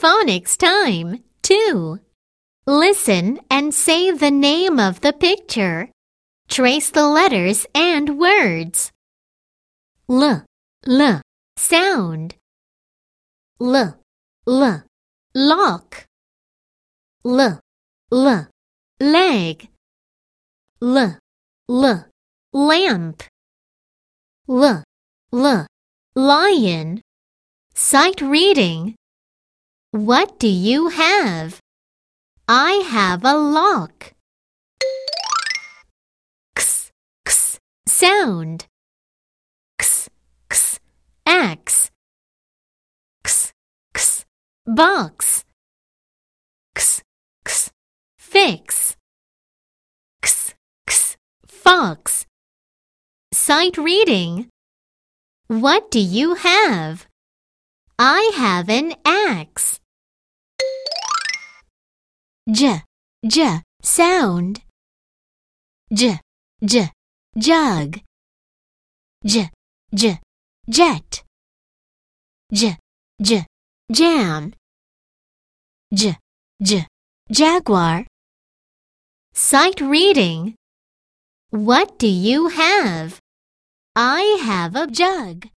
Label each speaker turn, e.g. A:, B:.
A: phonics time, 2. Listen and say the name of the picture. Trace the letters and words. L, sound. L, lock. L, leg. L, lamp. L, lion. Sight reading. What do you have? I have a lock. X, sound. X, axe. X, box. X, fix. X, fox. Sight reading. What do you have? I have an axe. J, sound. J, jug. J, jet. J, jam. J, jaguar. Sight reading. What do you have? I have a jug.